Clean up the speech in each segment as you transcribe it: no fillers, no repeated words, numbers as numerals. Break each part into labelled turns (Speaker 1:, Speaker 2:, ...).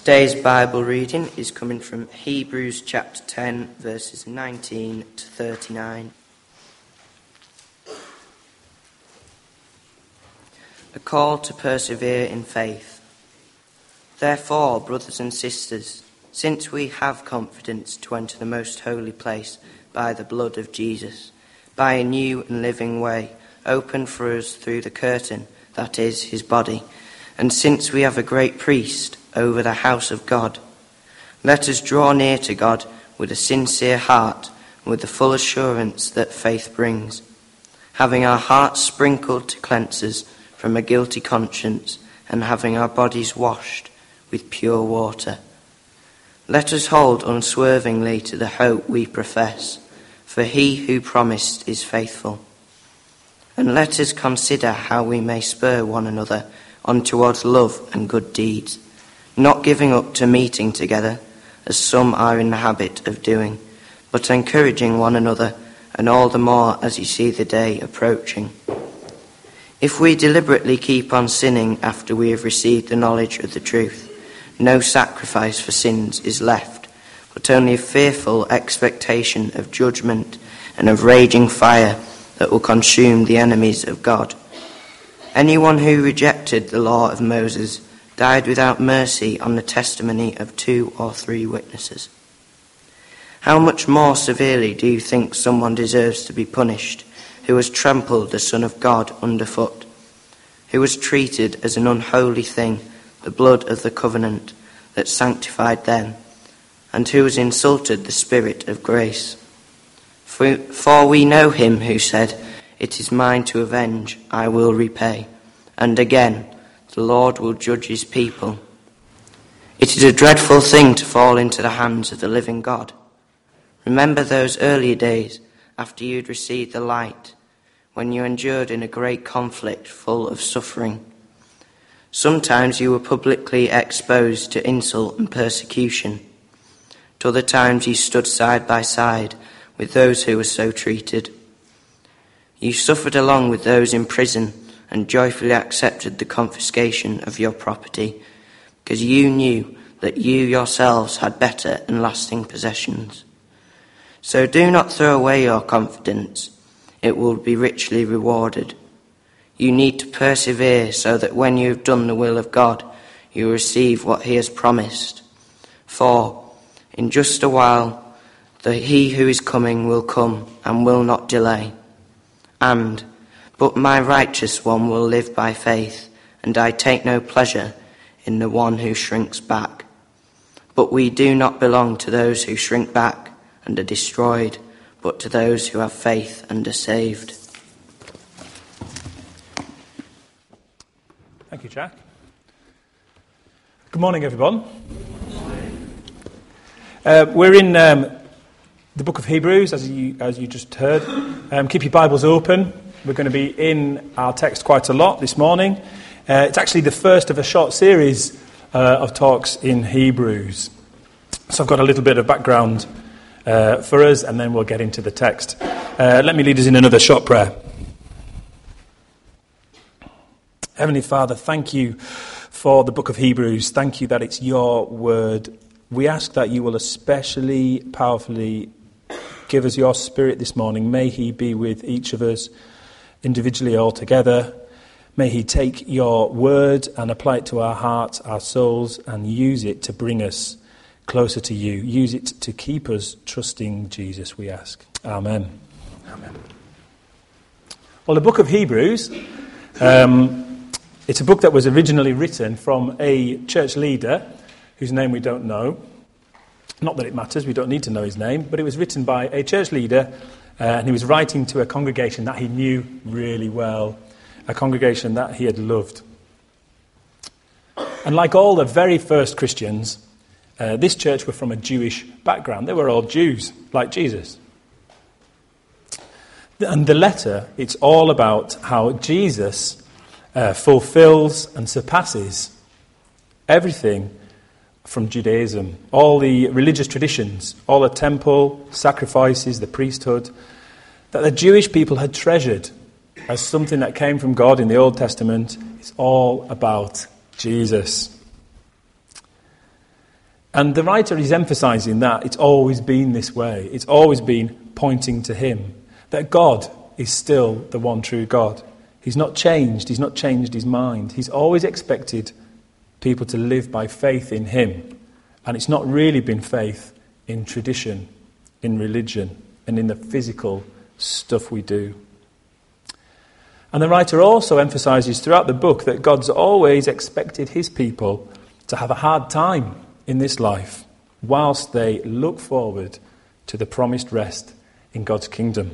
Speaker 1: Today's Bible reading is coming from Hebrews chapter 10, verses 19 to 39. A call to persevere in faith. Therefore, brothers and sisters, since we have confidence to enter the most holy place by the blood of Jesus, by a new and living way, opened for us through the curtain, that is, his body, and since we have a great priest over the house of God, let us draw near to God with a sincere heart and with the full assurance that faith brings, having our hearts sprinkled to cleanse us from a guilty conscience and having our bodies washed with pure water. Let us hold unswervingly to the hope we profess, for he who promised is faithful. And let us consider how we may spur one another on towards love and good deeds, not giving up to meeting together, as some are in the habit of doing, but encouraging one another, and all the more as you see the day approaching. If we deliberately keep on sinning after we have received the knowledge of the truth, no sacrifice for sins is left, but only a fearful expectation of judgment and of raging fire that will consume the enemies of God. Anyone who rejected the law of Moses died without mercy on the testimony of 2 or 3 witnesses. How much more severely do you think someone deserves to be punished who has trampled the Son of God underfoot, who has treated as an unholy thing the blood of the covenant that sanctified them, and who has insulted the Spirit of grace? For we know him who said, "It is mine to avenge, I will repay," and again, "The Lord will judge his people." It is a dreadful thing to fall into the hands of the living God. Remember those earlier days after you had received the light, when you endured in a great conflict full of suffering. Sometimes you were publicly exposed to insult and persecution. At other times you stood side by side with those who were so treated. You suffered along with those in prison and joyfully accepted the confiscation of your property, because you knew that you yourselves had better and lasting possessions. So do not throw away your confidence. It will be richly rewarded. You need to persevere so that when you have done the will of God, you will receive what he has promised. For in just a while, he who is coming will come and will not delay. But my righteous one will live by faith, and I take no pleasure in the one who shrinks back. But we do not belong to those who shrink back and are destroyed, but to those who have faith and are saved.
Speaker 2: Thank you, Jack. Good morning, everyone. We're in the book of Hebrews, as you just heard. Keep your Bibles open. We're going to be in our text quite a lot this morning. It's actually the first of a short series of talks in Hebrews. So I've got a little bit of background for us, and then we'll get into the text. Let me lead us in another short prayer. Heavenly Father, thank you for the book of Hebrews. Thank you that it's your word. We ask that you will especially powerfully give us your Spirit this morning. May he be with each of us individually or together. May he take your word and apply it to our hearts, our souls, and use it to bring us closer to you. Use it to keep us trusting Jesus, we ask. Amen. Amen. Well, the book of Hebrews, it's a book that was originally written from a church leader whose name we don't know. Not that it matters, we don't need to know his name, but it was written by a church leader, and he was writing to a congregation that he knew really well, a congregation that he had loved. And like all the very first Christians, this church were from a Jewish background. They were all Jews, like Jesus. And the letter, it's all about how Jesus fulfills and surpasses everything from Judaism, all the religious traditions, all the temple, sacrifices, the priesthood, that the Jewish people had treasured as something that came from God in the Old Testament. It's all about Jesus. And the writer is emphasizing that it's always been this way. It's always been pointing to him. That God is still the one true God. He's not changed. He's not changed his mind. He's always expected people to live by faith in him. And it's not really been faith in tradition, in religion, and in the physical stuff we do. And the writer also emphasizes throughout the book that God's always expected his people to have a hard time in this life whilst they look forward to the promised rest in God's kingdom.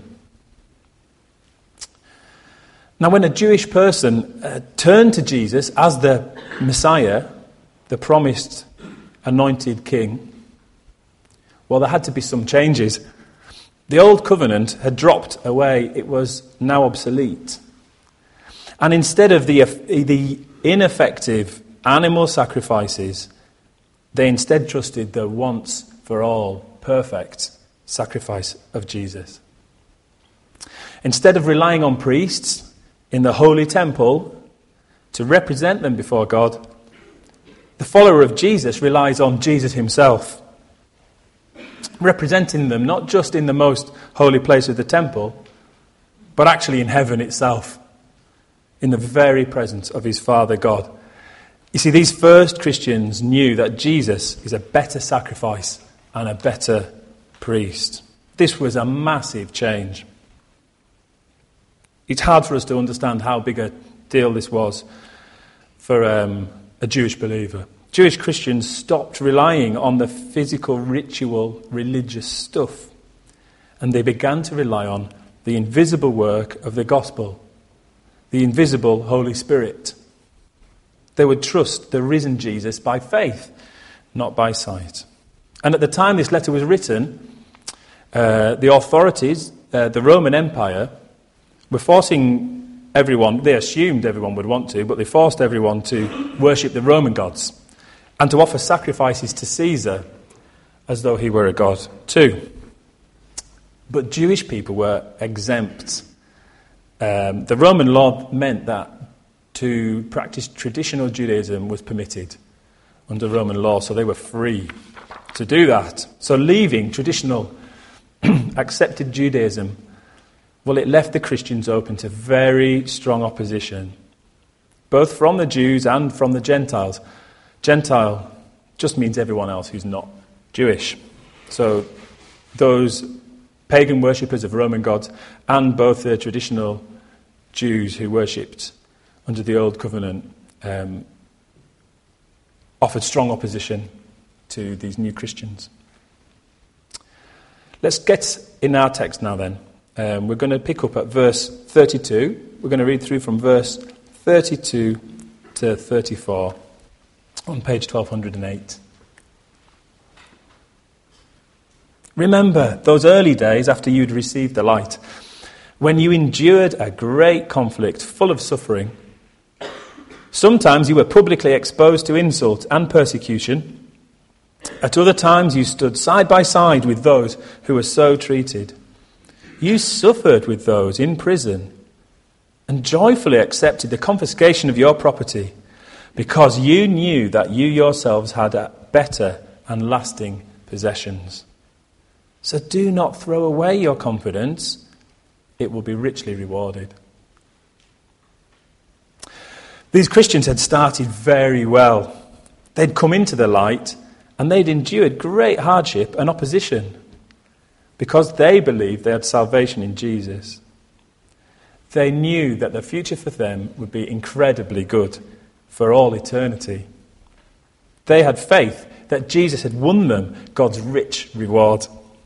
Speaker 2: Now, when a Jewish person turned to Jesus as the Messiah, the promised anointed king, well, there had to be some changes. The old covenant had dropped away. It was now obsolete. And instead of the ineffective animal sacrifices, they instead trusted the once-for-all perfect sacrifice of Jesus. Instead of relying on priests in the holy temple to represent them before God, the follower of Jesus relies on Jesus himself, representing them not just in the most holy place of the temple, but actually in heaven itself, in the very presence of his Father God. You see, these first Christians knew that Jesus is a better sacrifice and a better priest. This was a massive change. It's hard for us to understand how big a deal this was for a Jewish believer. Jewish Christians stopped relying on the physical, ritual, religious stuff, and they began to rely on the invisible work of the gospel, the invisible Holy Spirit. They would trust the risen Jesus by faith, not by sight. And at the time this letter was written, the authorities, the Roman Empire, were forcing everyone, they assumed everyone would want to, but they forced everyone to worship the Roman gods and to offer sacrifices to Caesar as though he were a god too. But Jewish people were exempt. The Roman law meant that to practice traditional Judaism was permitted under Roman law, so they were free to do that. So leaving traditional accepted Judaism, well, it left the Christians open to very strong opposition, both from the Jews and from the Gentiles. Gentile just means everyone else who's not Jewish. So those pagan worshippers of Roman gods and both the traditional Jews who worshipped under the Old Covenant offered strong opposition to these new Christians. Let's get in our text now then. We're going to pick up at verse 32. We're going to read through from verse 32 to 34 on page 1208. Remember those early days after you'd received the light, when you endured a great conflict full of suffering. Sometimes you were publicly exposed to insult and persecution. At other times you stood side by side with those who were so treated. You suffered with those in prison and joyfully accepted the confiscation of your property because you knew that you yourselves had better and lasting possessions. So do not throw away your confidence. It will be richly rewarded. These Christians had started very well. They'd come into the light and they'd endured great hardship and opposition because they believed they had salvation in Jesus. They knew that the future for them would be incredibly good for all eternity. They had faith that Jesus had won them God's rich reward.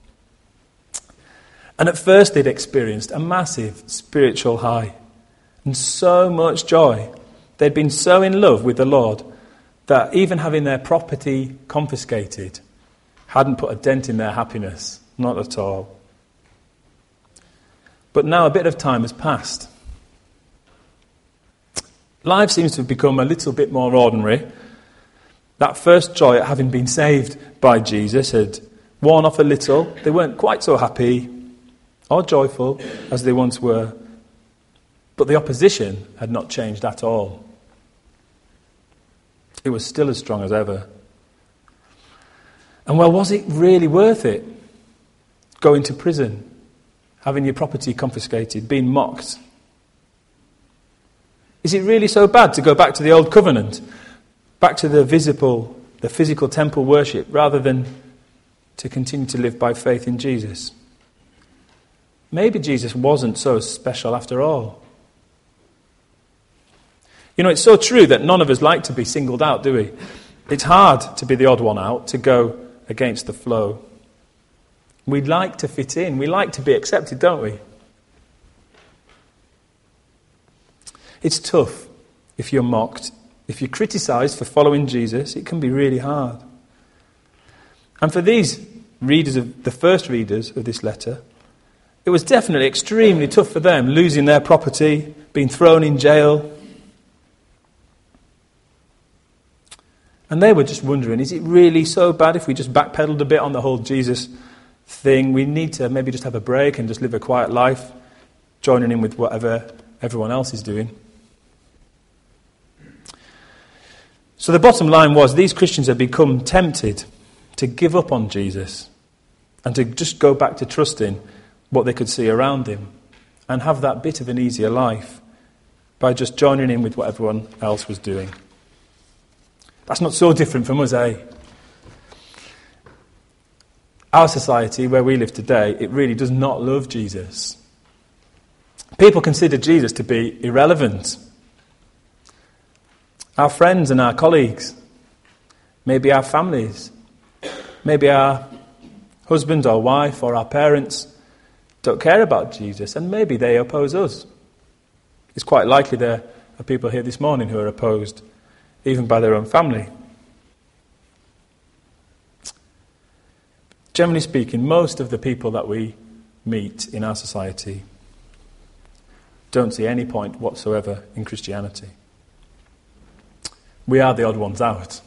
Speaker 2: And at first they'd experienced a massive spiritual high and so much joy. They'd been so in love with the Lord that even having their property confiscated hadn't put a dent in their happiness, not at all. But now a bit of time has passed. Life seems to have become a little bit more ordinary. That first joy at having been saved by Jesus had worn off a little. They weren't quite so happy or joyful as they once were. But the opposition had not changed at all. It was still as strong as ever. And well, was it really worth it? Going to prison, having your property confiscated, being mocked. Is it really so bad to go back to the old covenant, back to the physical temple worship, rather than to continue to live by faith in Jesus? Maybe Jesus wasn't so special after all. You know, it's so true that none of us like to be singled out, do we? It's hard to be the odd one out, to go against the flow. We like to fit in. We like to be accepted, don't we? It's tough if you're mocked. If you're criticised for following Jesus, it can be really hard. And for these readers, the first readers of this letter, it was definitely extremely tough for them, losing their property, being thrown in jail. And they were just wondering, is it really so bad if we just backpedaled a bit on the whole Jesus thing? We need to maybe just have a break and just live a quiet life, joining in with whatever everyone else is doing. So the bottom line was, these Christians had become tempted to give up on Jesus and to just go back to trusting what they could see around him and have that bit of an easier life by just joining in with what everyone else was doing. That's not so different from us, eh? Our society, where we live today, it really does not love Jesus. People consider Jesus to be irrelevant. Our friends and our colleagues, maybe our families, maybe our husband or wife or our parents don't care about Jesus, and maybe they oppose us. It's quite likely there are people here this morning who are opposed, even by their own family. Generally speaking, most of the people that we meet in our society don't see any point whatsoever in Christianity. We are the odd ones out.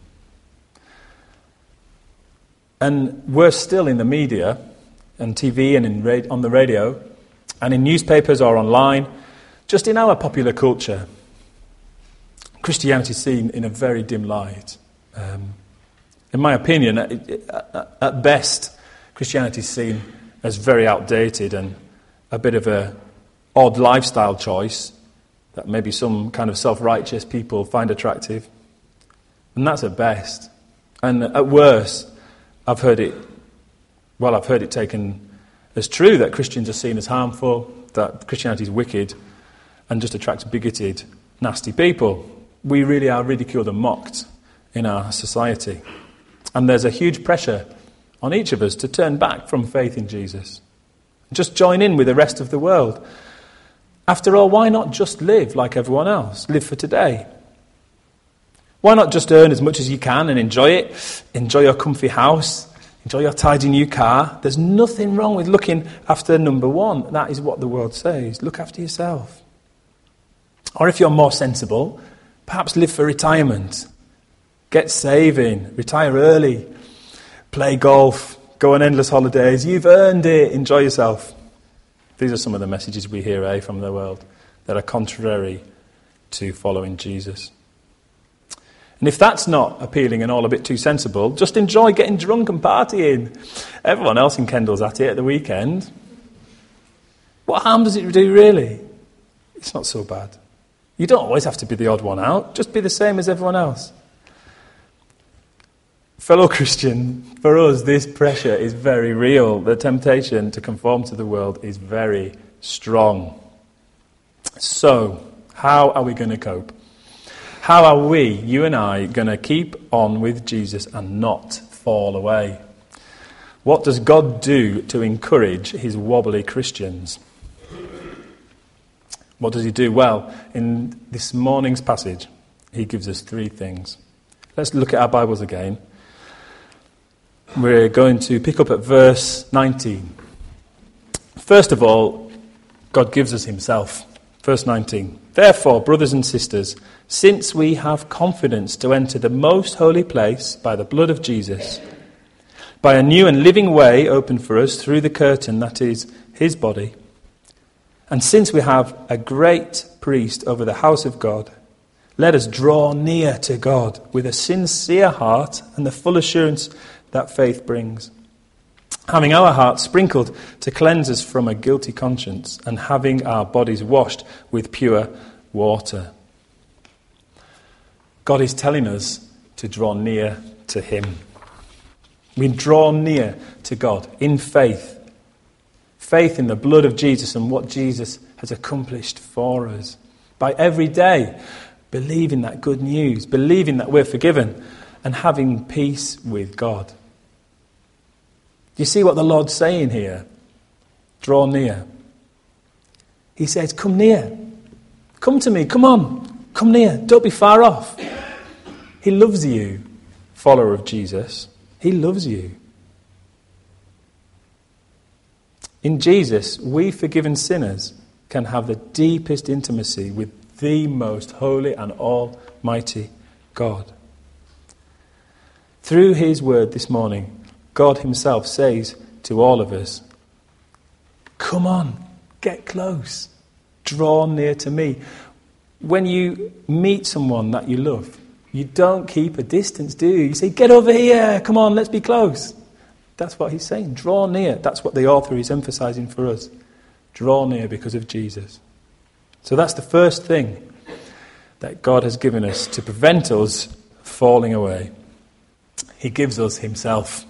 Speaker 2: And we're still in the media and TV and on the radio and in newspapers or online, just in our popular culture, Christianity is seen in a very dim light. In my opinion, at best, Christianity is seen as very outdated and a bit of an odd lifestyle choice that maybe some kind of self-righteous people find attractive. And that's at best. And at worst, I've heard it taken as true that Christians are seen as harmful, that Christianity is wicked, and just attracts bigoted, nasty people. We really are ridiculed and mocked in our society. And there's a huge pressure on each of us to turn back from faith in Jesus. Just join in with the rest of the world. After all, why not just live like everyone else? Live for today. Why not just earn as much as you can and enjoy it? Enjoy your comfy house. Enjoy your tidy new car. There's nothing wrong with looking after number one. That is what the world says. Look after yourself. Or if you're more sensible, perhaps live for retirement. Get saving. Retire early. Play golf. Go on endless holidays. You've earned it. Enjoy yourself. These are some of the messages we hear from the world that are contrary to following Jesus. And if that's not appealing and all a bit too sensible, just enjoy getting drunk and partying. Everyone else in Kendal's at it at the weekend. What harm does it do, really? It's not so bad. You don't always have to be the odd one out. Just be the same as everyone else. Fellow Christian, for us, this pressure is very real. The temptation to conform to the world is very strong. So, how are we going to cope? How are we, you and I, going to keep on with Jesus and not fall away? What does God do to encourage his wobbly Christians? What does he do? Well, in this morning's passage, he gives us three things. Let's look at our Bibles again. We're going to pick up at verse 19. First of all, God gives us himself. Verse 19. Therefore, brothers and sisters, since we have confidence to enter the most holy place by the blood of Jesus, by a new and living way opened for us through the curtain that is his body, and since we have a great priest over the house of God, let us draw near to God with a sincere heart and the full assurance that faith brings. Having our hearts sprinkled to cleanse us from a guilty conscience, and having our bodies washed with pure water. God is telling us to draw near to him. We draw near to God in faith. Faith in the blood of Jesus and what Jesus has accomplished for us. By every day believing that good news, believing that we're forgiven, and having peace with God. Do you see what the Lord's saying here? Draw near. He says, come near. Come to me, come on. Come near, don't be far off. He loves you, follower of Jesus. He loves you. In Jesus, we forgiven sinners can have the deepest intimacy with the most holy and almighty God. Through his word this morning, God himself says to all of us, come on, get close, draw near to me. When you meet someone that you love, you don't keep a distance, do you? You say, get over here, come on, let's be close. That's what he's saying, draw near. That's what the author is emphasizing for us. Draw near because of Jesus. So that's the first thing that God has given us to prevent us falling away. He gives us himself.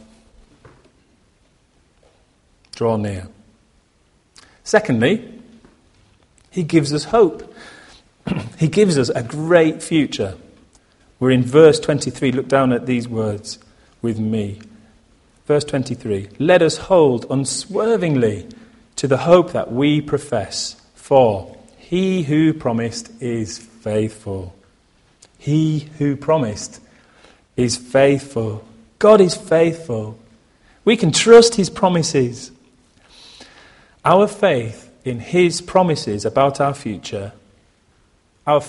Speaker 2: Draw near. Secondly, he gives us hope. He gives us a great future. We're in verse 23. Look down at these words with me. Verse 23. Let us hold unswervingly to the hope that we profess, for he who promised is faithful. He who promised is faithful. God is faithful. We can trust his promises. Our faith in his promises about our future, that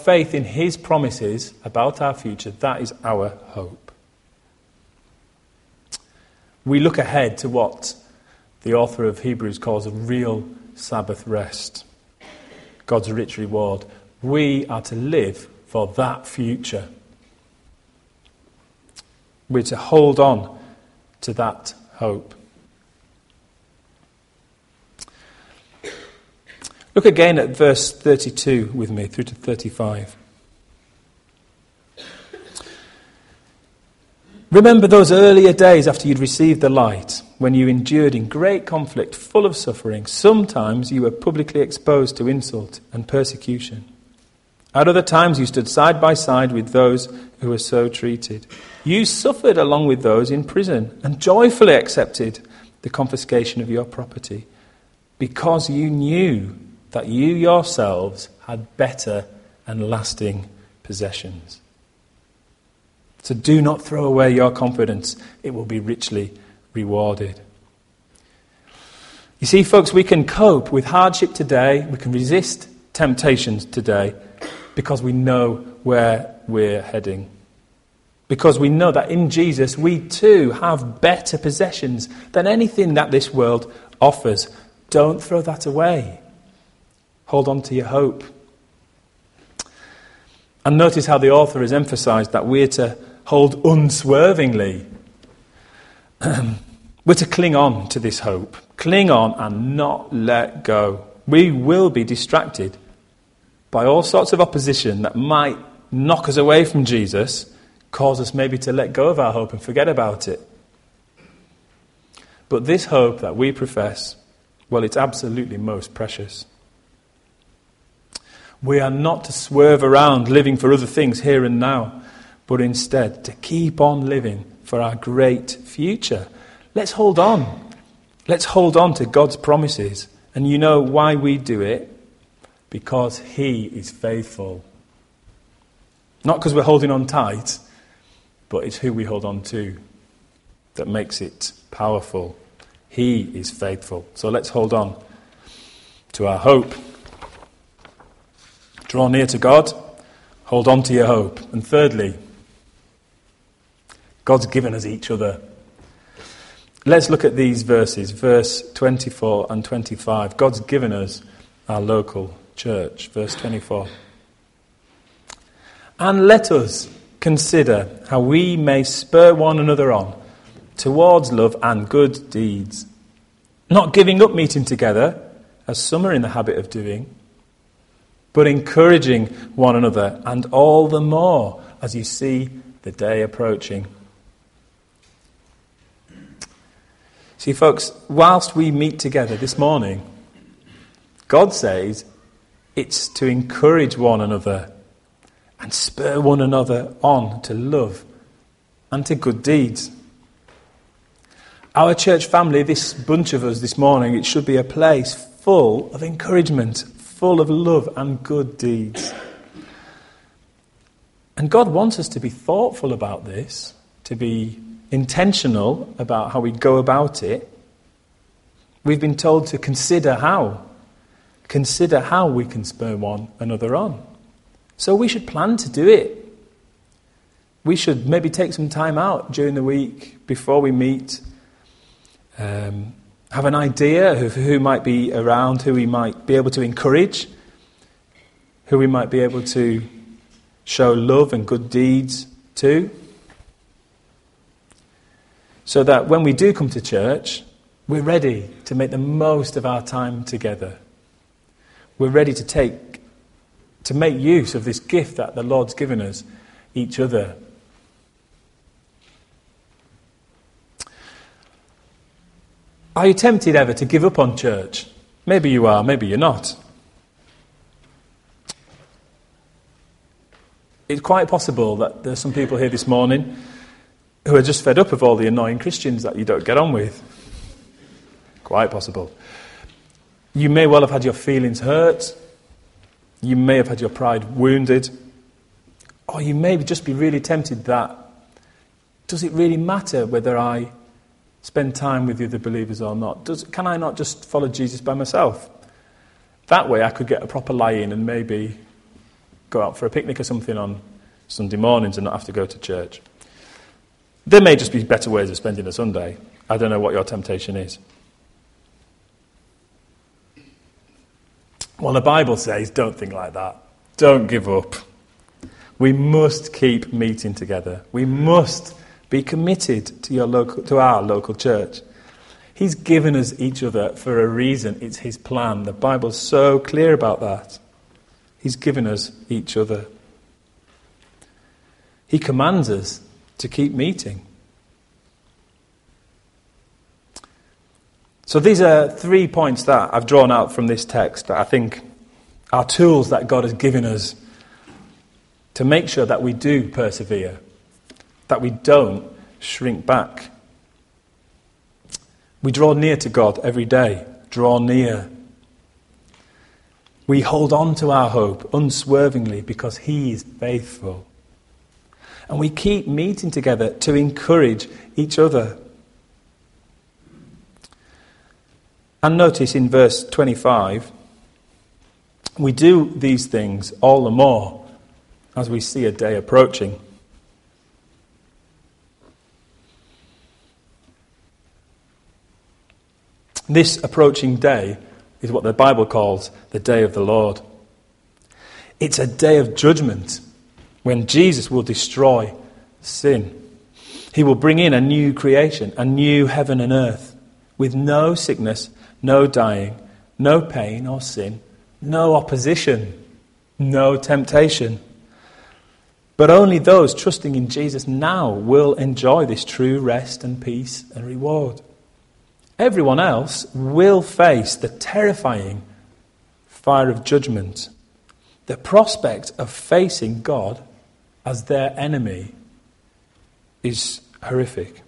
Speaker 2: is our hope. We look ahead to what the author of Hebrews calls a real Sabbath rest. God's rich reward. We are to live for that future. We're to hold on to that hope. Look again at verse 32 with me, through to 35. Remember those earlier days after you'd received the light, when you endured in great conflict, full of suffering. Sometimes you were publicly exposed to insult and persecution. At other times you stood side by side with those who were so treated. You suffered along with those in prison and joyfully accepted the confiscation of your property, because you knew that you yourselves had better and lasting possessions. So do not throw away your confidence. It will be richly rewarded. You see, folks, we can cope with hardship today. We can resist temptations today because we know where we're heading. Because we know that in Jesus we too have better possessions than anything that this world offers. Don't throw that away. Hold on to your hope. And notice how the author has emphasized that we're to hold unswervingly. We're to cling on to this hope. Cling on and not let go. We will be distracted by all sorts of opposition that might knock us away from Jesus, cause us maybe to let go of our hope and forget about it. But this hope that we profess, well, it's absolutely most precious. We are not to swerve around living for other things here and now, but instead to keep on living for our great future. Let's hold on. Let's hold on to God's promises. And you know why we do it? Because he is faithful. Not because we're holding on tight, but it's who we hold on to that makes it powerful. He is faithful. So let's hold on to our hope. Draw near to God, hold on to your hope. And thirdly, God's given us each other. Let's look at these verses, verse 24 and 25. God's given us our local church, verse 24. And let us consider how we may spur one another on towards love and good deeds, not giving up meeting together, as some are in the habit of doing, but encouraging one another, and all the more as you see the day approaching. See, folks, whilst we meet together this morning, God says it's to encourage one another and spur one another on to love and to good deeds. Our church family, this bunch of us this morning, it should be a place full of encouragement, full of love and good deeds. And God wants us to be thoughtful about this, to be intentional about how we go about it. We've been told to consider how we can spur one another on. So we should plan to do it. We should maybe take some time out during the week before we meet, have an idea of who might be around, who we might be able to encourage, who we might be able to show love and good deeds to, so that when we do come to church, we're ready to make the most of our time together. We're ready to make use of this gift that the Lord's given us, each other. Are you tempted ever to give up on church? Maybe you are, maybe you're not. It's quite possible that there's some people here this morning who are just fed up of all the annoying Christians that you don't get on with. Quite possible. You may well have had your feelings hurt. You may have had your pride wounded. Or you may just be really tempted that, does it really matter whether I spend time with the other believers or not? Can I not just follow Jesus by myself? That way I could get a proper lie-in and maybe go out for a picnic or something on Sunday mornings and not have to go to church. There may just be better ways of spending a Sunday. I don't know what your temptation is. Well, the Bible says don't think like that. Don't give up. We must keep meeting together. We must be committed to our local church. He's given us each other for a reason. It's his plan. The Bible's so clear about that. He's given us each other. He commands us to keep meeting. So these are 3 points that I've drawn out from this text that I think are tools that God has given us to make sure that we do persevere, that we don't shrink back. We draw near to God every day. Draw near. We hold on to our hope unswervingly because he is faithful. And we keep meeting together to encourage each other. And notice in verse 25, we do these things all the more as we see a day approaching. This approaching day is what the Bible calls the day of the Lord. It's a day of judgment when Jesus will destroy sin. He will bring in a new creation, a new heaven and earth, with no sickness, no dying, no pain or sin, no opposition, no temptation. But only those trusting in Jesus now will enjoy this true rest and peace and reward. Everyone else will face the terrifying fire of judgment. The prospect of facing God as their enemy is horrific.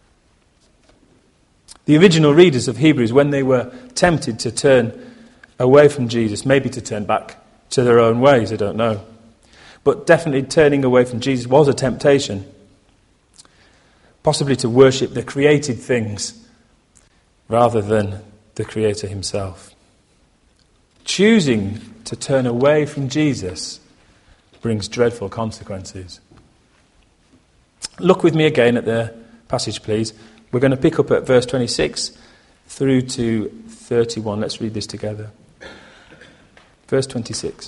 Speaker 2: The original readers of Hebrews, when they were tempted to turn away from Jesus, maybe to turn back to their own ways, I don't know. But definitely turning away from Jesus was a temptation. Possibly to worship the created things rather than the Creator himself. Choosing to turn away from Jesus brings dreadful consequences. Look with me again at the passage, please. We're going to pick up at verse 26 through to 31. Let's read this together. Verse 26.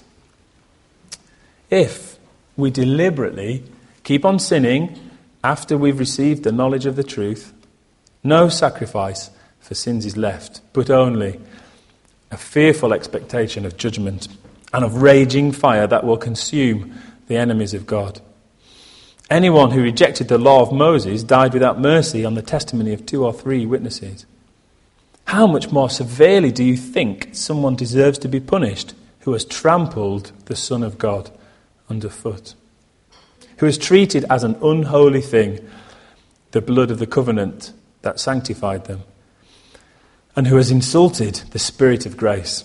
Speaker 2: If we deliberately keep on sinning after we've received the knowledge of the truth, No sacrifice for sins is left, but only a fearful expectation of judgment and of raging fire that will consume the enemies of God. Anyone who rejected the law of Moses died without mercy on the testimony of 2 or 3 witnesses. How much more severely do you think someone deserves to be punished who has trampled the Son of God underfoot? Who has treated as an unholy thing the blood of the covenant that sanctified them, and who has insulted the Spirit of grace?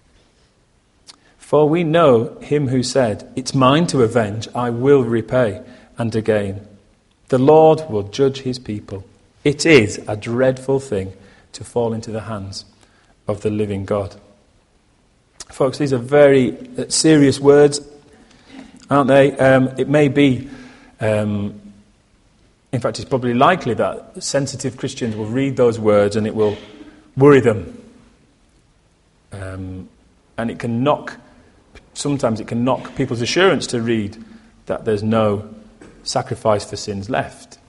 Speaker 2: For we know him who said, "It's mine to avenge, I will repay," and again, "The Lord will judge his people." It is a dreadful thing to fall into the hands of the living God. Folks, these are very serious words, aren't they? It may be, in fact, it's probably likely that sensitive Christians will read those words and it will worry them. And sometimes it can knock people's assurance to read that there's no sacrifice for sins left.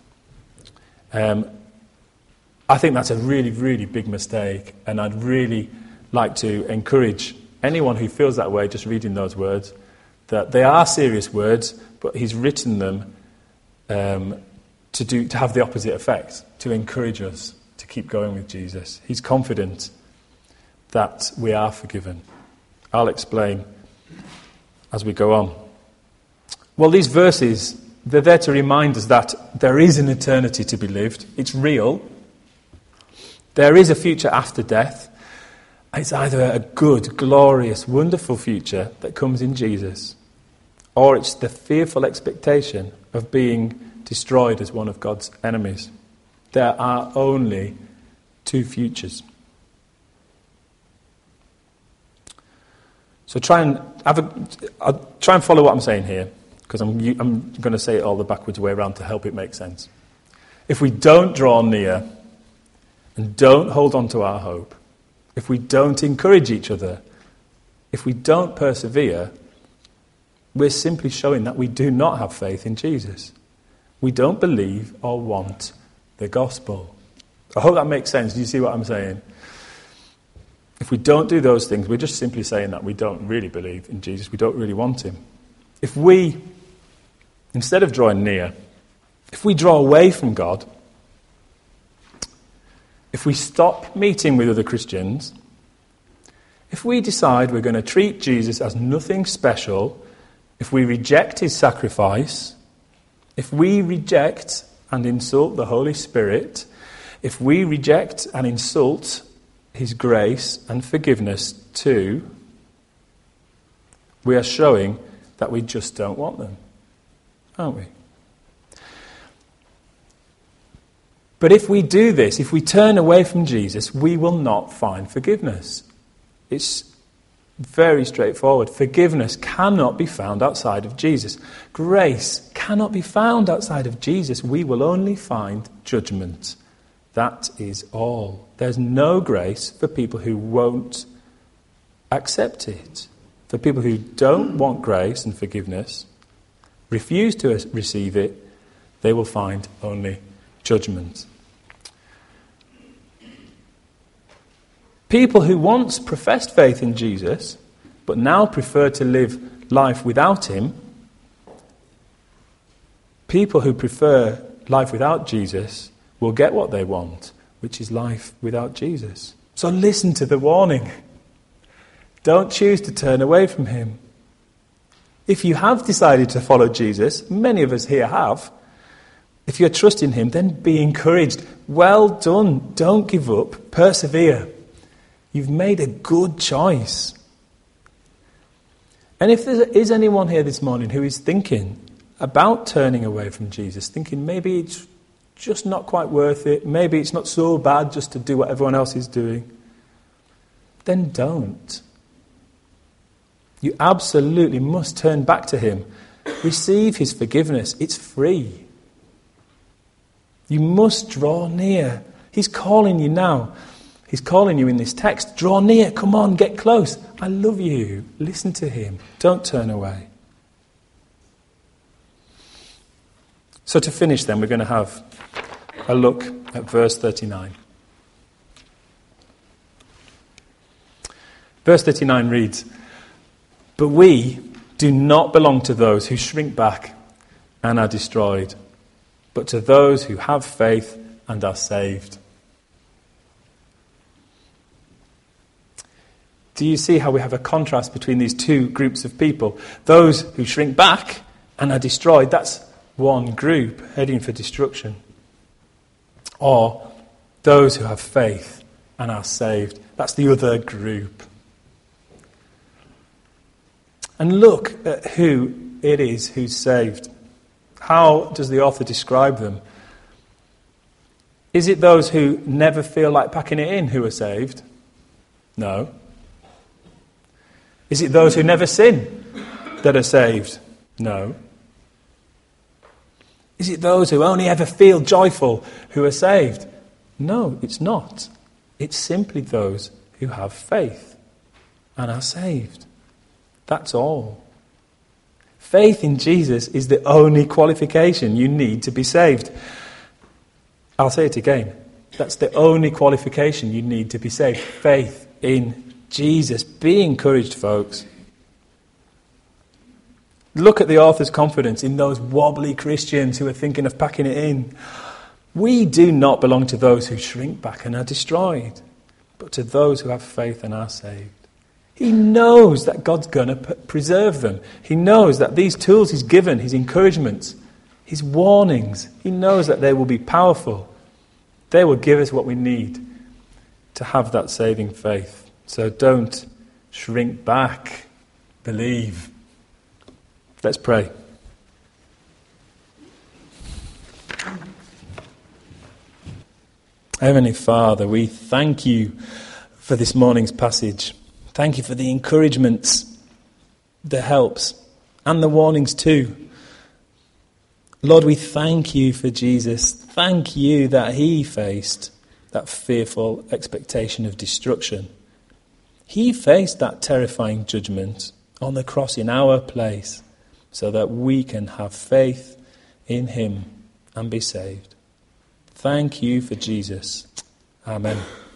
Speaker 2: I think that's a really, really big mistake, and I'd really like to encourage anyone who feels that way just reading those words, that they are serious words, but he's written them to have the opposite effect, to encourage us to keep going with Jesus. He's confident that we are forgiven. I'll explain as we go on. Well, these verses, they're there to remind us that there is an eternity to be lived. It's real. There is a future after death. It's either a good, glorious, wonderful future that comes in Jesus, or it's the fearful expectation of being destroyed as one of God's enemies. There are only 2 futures. So I'll try and follow what I'm saying here, because I'm going to say it all the backwards way around to help it make sense. If we don't draw near and don't hold on to our hope, if we don't encourage each other, if we don't persevere, we're simply showing that we do not have faith in Jesus. We don't believe or want the gospel. I hope that makes sense. Do you see what I'm saying? If we don't do those things, we're just simply saying that we don't really believe in Jesus. We don't really want him. If we, instead of drawing near, if we draw away from God, if we stop meeting with other Christians, if we decide we're going to treat Jesus as nothing special, if we reject his sacrifice, if we reject and insult the Holy Spirit, if we reject and insult his grace and forgiveness too, we are showing that we just don't want them, aren't we? But if we do this, if we turn away from Jesus, we will not find forgiveness. It's very straightforward. Forgiveness cannot be found outside of Jesus. Grace cannot be found outside of Jesus. We will only find judgment. That is all. There's no grace for people who won't accept it. For people who don't want grace and forgiveness, refuse to receive it, they will find only judgment. People who once professed faith in Jesus, but now prefer to live life without him, people who prefer life without Jesus will get what they want, which is life without Jesus. So listen to the warning. Don't choose to turn away from him. If you have decided to follow Jesus, many of us here have, if you're trusting him, then be encouraged. Well done. Don't give up. Persevere. You've made a good choice. And if there is anyone here this morning who is thinking about turning away from Jesus, thinking maybe it's just not quite worth it, maybe it's not so bad just to do what everyone else is doing, then don't. You absolutely must turn back to him. Receive his forgiveness. It's free. You must draw near. He's calling you now. He's calling you in this text. Draw near. Come on, get close. I love you. Listen to him. Don't turn away. So to finish then, we're going to have a look at verse 39. Verse 39 reads, "But we do not belong to those who shrink back and are destroyed, but to those who have faith and are saved." Do you see how we have a contrast between these two groups of people? Those who shrink back and are destroyed, that's one group heading for destruction. Or those who have faith and are saved, that's the other group. And look at who it is who's saved. How does the author describe them? Is it those who never feel like packing it in who are saved? No. Is it those who never sin that are saved? No. Is it those who only ever feel joyful who are saved? No, it's not. It's simply those who have faith and are saved. That's all. Faith in Jesus is the only qualification you need to be saved. I'll say it again. That's the only qualification you need to be saved. Faith in Jesus. Be encouraged, folks. Look at the author's confidence in those wobbly Christians who are thinking of packing it in. We do not belong to those who shrink back and are destroyed, but to those who have faith and are saved. He knows that God's going to preserve them. He knows that these tools he's given, his encouragements, his warnings, he knows that they will be powerful. They will give us what we need to have that saving faith. So don't shrink back. Believe. Let's pray. Heavenly Father, we thank you for this morning's passage. Thank you for the encouragements, the helps, and the warnings too. Lord, we thank you for Jesus. Thank you that he faced that fearful expectation of destruction. He faced that terrifying judgment on the cross in our place so that we can have faith in him and be saved. Thank you for Jesus. Amen.